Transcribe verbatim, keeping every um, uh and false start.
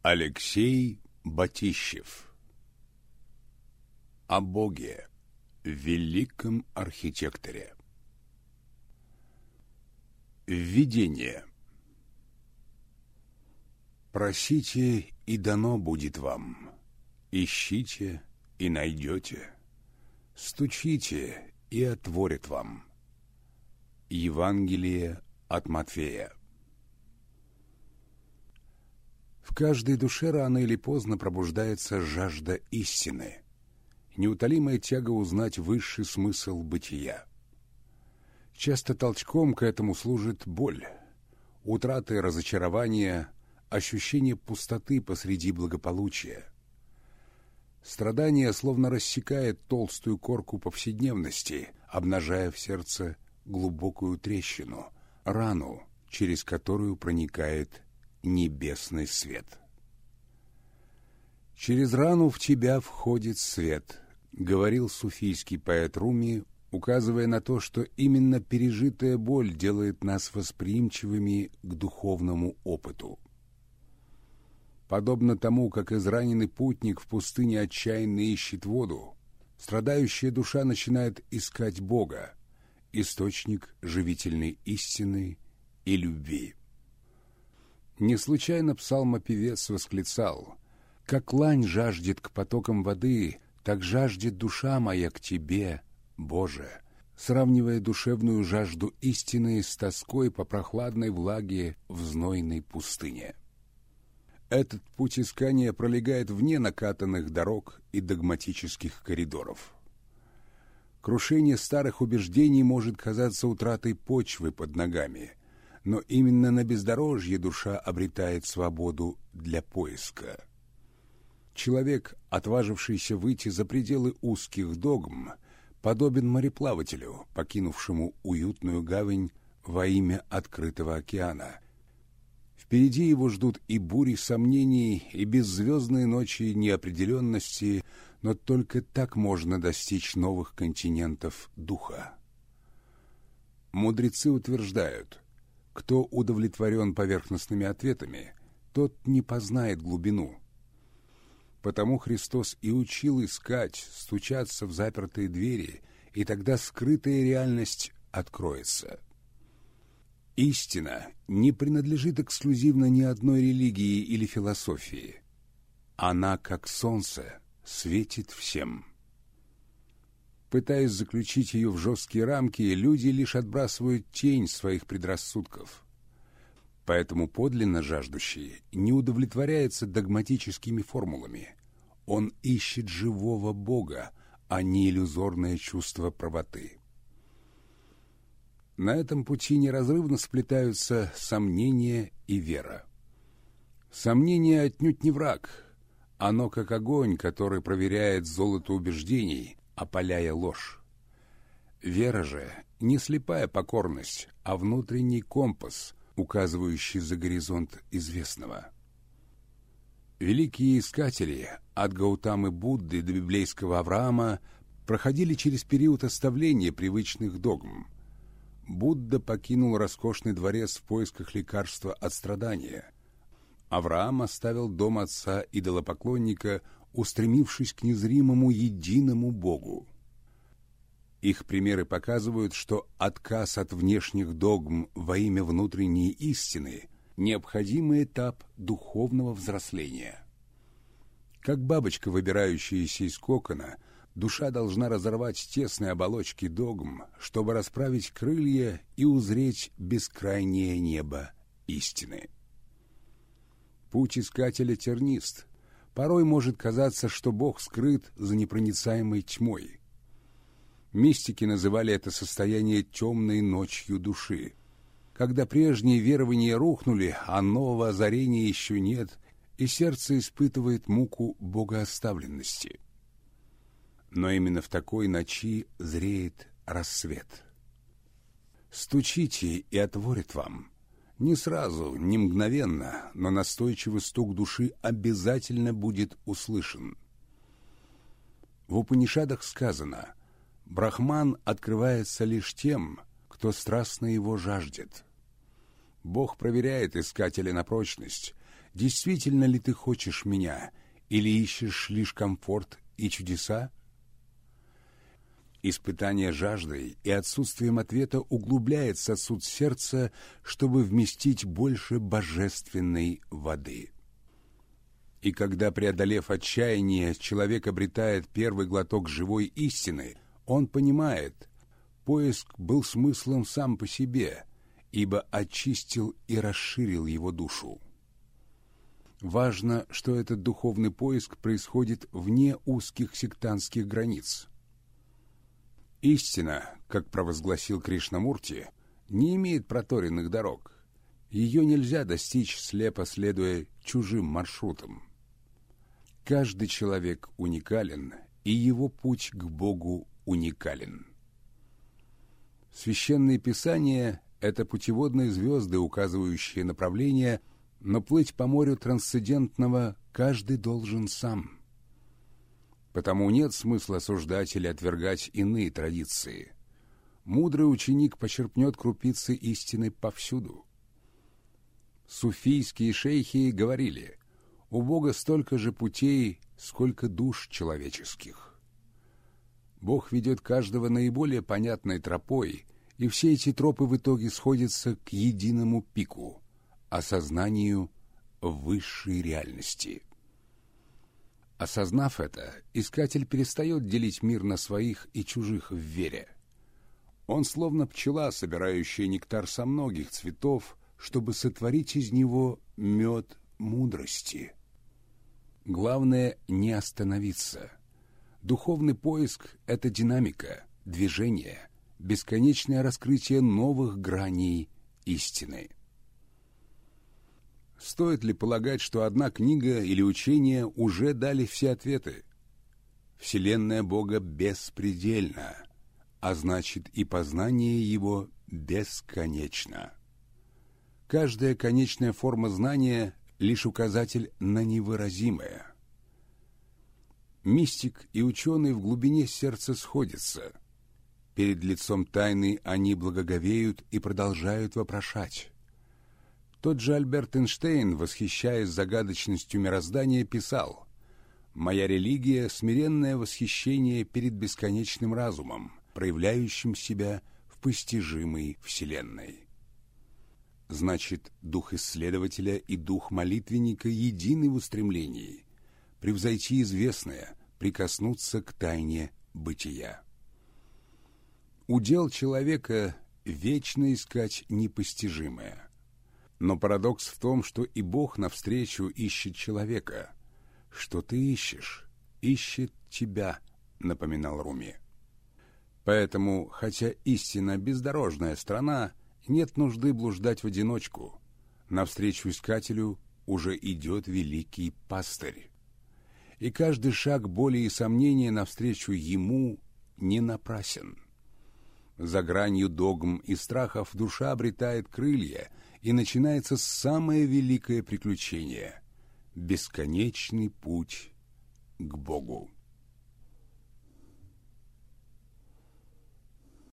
Алексей Батищев. О Боге, великом архитекторе. Введение. Просите, и дано будет вам. Ищите, и найдете. Стучите, и отворят вам. Евангелие от Матфея. В каждой душе рано или поздно пробуждается жажда истины, неутолимая тяга узнать высший смысл бытия. Часто толчком к этому служит боль, утрата и разочарование, ощущение пустоты посреди благополучия. Страдание словно рассекает толстую корку повседневности, обнажая в сердце глубокую трещину, рану, через которую проникает небесный свет. «Через рану в тебя входит свет», — говорил суфийский поэт Руми, указывая на то, что именно пережитая боль делает нас восприимчивыми к духовному опыту. Подобно тому, как израненный путник в пустыне отчаянно ищет воду, страдающая душа начинает искать Бога, источник живительной истины и любви. Не случайно псалмопевец восклицал: «Как лань жаждет к потокам воды, так жаждет душа моя к Тебе, Боже», сравнивая душевную жажду истины с тоской по прохладной влаге в знойной пустыне. Этот путь искания пролегает вне накатанных дорог и догматических коридоров. Крушение старых убеждений может казаться утратой почвы под ногами, но именно на бездорожье душа обретает свободу для поиска. Человек, отважившийся выйти за пределы узких догм, подобен мореплавателю, покинувшему уютную гавань во имя открытого океана. Впереди его ждут и бури сомнений, и беззвездные ночи неопределенности, но только так можно достичь новых континентов духа. Мудрецы утверждают: кто удовлетворен поверхностными ответами, тот не познает глубину. Потому Христос и учил искать, стучаться в запертые двери, и тогда скрытая реальность откроется. Истина не принадлежит эксклюзивно ни одной религии или философии. Она, как солнце, светит всем. Пытаясь заключить ее в жесткие рамки, люди лишь отбрасывают тень своих предрассудков. Поэтому подлинно жаждущий не удовлетворяется догматическими формулами. Он ищет живого Бога, а не иллюзорное чувство правоты. На этом пути неразрывно сплетаются сомнение и вера. Сомнение отнюдь не враг. Оно как огонь, который проверяет золото убеждений, опаляя ложь. Вера же не слепая покорность, а внутренний компас, указывающий за горизонт известного. Великие искатели, от Гаутамы Будды до библейского Авраама, проходили через период оставления привычных догм. Будда покинул роскошный дворец в поисках лекарства от страдания. Авраам оставил дом отца идолопоклонника, устремившись к незримому единому Богу. Их примеры показывают, что отказ от внешних догм во имя внутренней истины – необходимый этап духовного взросления. Как бабочка, выбирающаяся из кокона, душа должна разорвать тесные оболочки догм, чтобы расправить крылья и узреть бескрайнее небо истины. Путь искателя тернист. Порой может казаться, что Бог скрыт за непроницаемой тьмой. Мистики называли это состояние темной ночью души, когда прежние верования рухнули, а нового озарения еще нет, и сердце испытывает муку богооставленности. Но именно в такой ночи зреет рассвет. «Стучите, и отворят вам». Не сразу, не мгновенно, но настойчивый стук души обязательно будет услышан. В Упанишадах сказано: «Брахман открывается лишь тем, кто страстно его жаждет». Бог проверяет искателя на прочность, Действительно ли ты хочешь меня, или ищешь лишь комфорт и чудеса? Испытание жаждой и отсутствием ответа углубляет сосуд сердца, чтобы вместить больше божественной воды. И когда, преодолев отчаяние, человек обретает первый глоток живой истины, он понимает, поиск был смыслом сам по себе, ибо очистил и расширил его душу. Важно, что этот духовный поиск происходит вне узких сектантских границ. Истина, как провозгласил Кришнамурти, не имеет проторенных дорог. Ее нельзя достичь, слепо следуя чужим маршрутам. Каждый человек уникален, и его путь к Богу уникален. Священные Писания — это путеводные звезды, указывающие направление, но плыть по морю трансцендентного каждый должен сам. Потому нет смысла осуждать или отвергать иные традиции. Мудрый ученик почерпнет крупицы истины повсюду. Суфийские шейхи говорили: «У Бога столько же путей, сколько душ человеческих». Бог ведет каждого наиболее понятной тропой, и все эти тропы в итоге сходятся к единому пику — осознанию высшей реальности. Осознав это, искатель перестает делить мир на своих и чужих в вере. Он словно пчела, собирающая нектар со многих цветов, чтобы сотворить из него мед мудрости. Главное — не остановиться. Духовный поиск — это динамика, движение, бесконечное раскрытие новых граней истины. Стоит ли полагать, что одна книга или учение уже дали все ответы? Вселенная Бога беспредельна, а значит и познание Его бесконечно. Каждая конечная форма знания — лишь указатель на невыразимое. Мистик и ученый в глубине сердца сходятся. Перед лицом тайны они благоговеют и продолжают вопрошать. Тот же Альберт Эйнштейн, восхищаясь загадочностью мироздания, писал: «Моя религия — смиренное восхищение перед бесконечным разумом, проявляющим себя в постижимой Вселенной». Значит, дух исследователя и дух молитвенника едины в устремлении превзойти известное, прикоснуться к тайне бытия. Удел человека — вечно искать непостижимое. Но парадокс в том, что и Бог навстречу ищет человека. «Что ты ищешь? Ищет тебя», — напоминал Руми. Поэтому, хотя истина — бездорожная страна, нет нужды блуждать в одиночку. Навстречу искателю уже идет великий пастырь. И каждый шаг боли и сомнения навстречу ему не напрасен. За гранью догм и страхов душа обретает крылья, и начинается самое великое приключение — бесконечный путь к Богу.